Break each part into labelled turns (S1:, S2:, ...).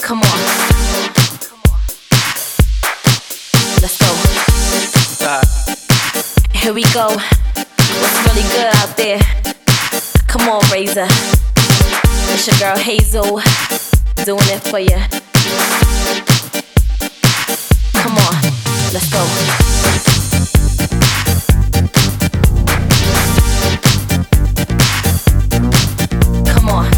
S1: Come on. Let's go. Here we go. What's really good out there? Come on, Razor. It's your girl Hazel, doing it for you. Come on, let's go. Come on.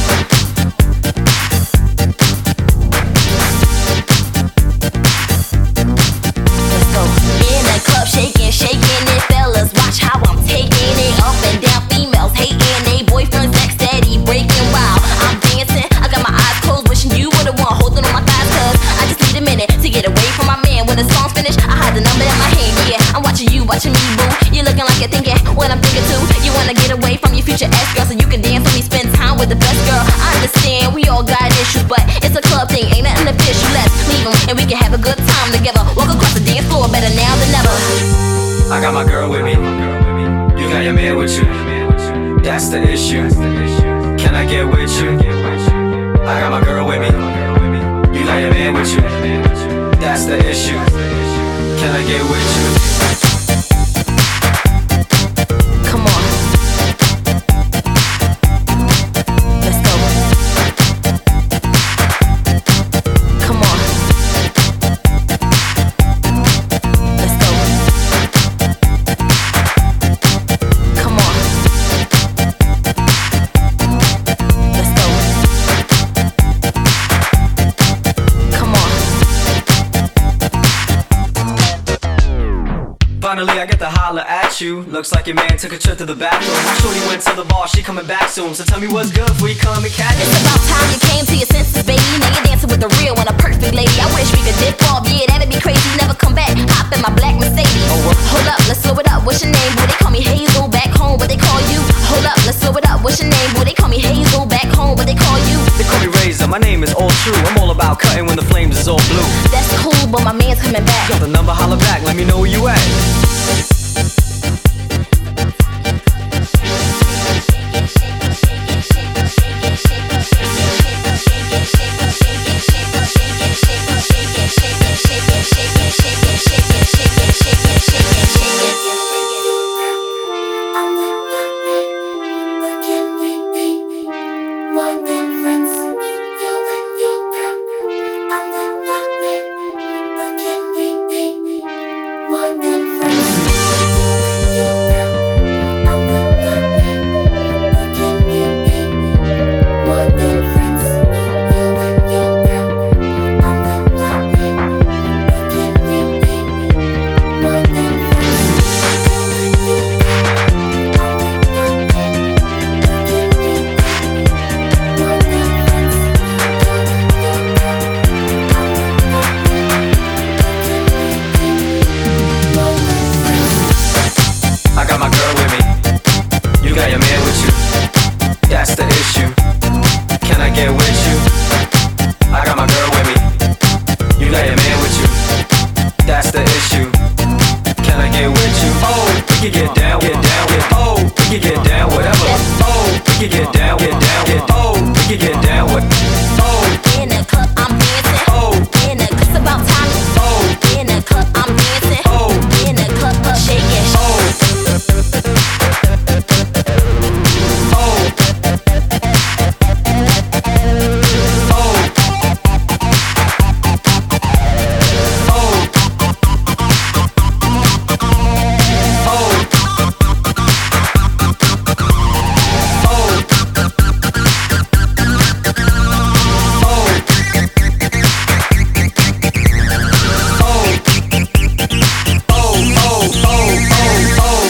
S1: Let's go. In the club, shaking, shaking it, fellas. Watch how I'm taking it up and down. Females hating, they boyfriends next steady breaking wild. I'm dancing, I got my eyes closed, wishing you were the one holding on my thighs, 'cause I just need a minute to get away from my man. When the song's finished, I hide the number in my hand. Yeah, I'm watching you, watching me, boo. You're looking like you're thinking what I'm thinking too. You wanna get away from your future ex girl so you can dance with me, spend time with the best girl. I understand we all got issues, but it's a club thing, ain't nothing official. Let's leave 'em and we can have a good time together. Walk across the dance floor, better now than never.
S2: I got my girl with me, you got your man with you. That's the issue. Can I get with you? I got my girl with me, you got your man with you. That's the issue. Can I get with you?
S1: Come on. Let's go. Come on. Let's go. Come on. Let's go. Come on.
S2: Finally, I get to holler at you. Looks like your man took a trip to the bathroom. Shorty went to the bar, she coming back soon. So tell me what's good before you come and catch me.
S1: It's about time you came to your senses, baby. Now you're dancing with the real one, a perfect lady. I wish we could dip off, yeah, that'd be crazy. Never come back, hop in my black Mercedes. Hold up, let's slow it up. What's your name, boo? They call me Hazel. Back home, what they call you? Hold up, let's slow it up. What's your name, boo? They call me Hazel. Back home, what they call you?
S2: They call me Razor, my name is all true. I'm all about cutting when the flames is all blue.
S1: That's cool, but my man's coming back.
S2: Yo, the number, holler back, let me know where you at.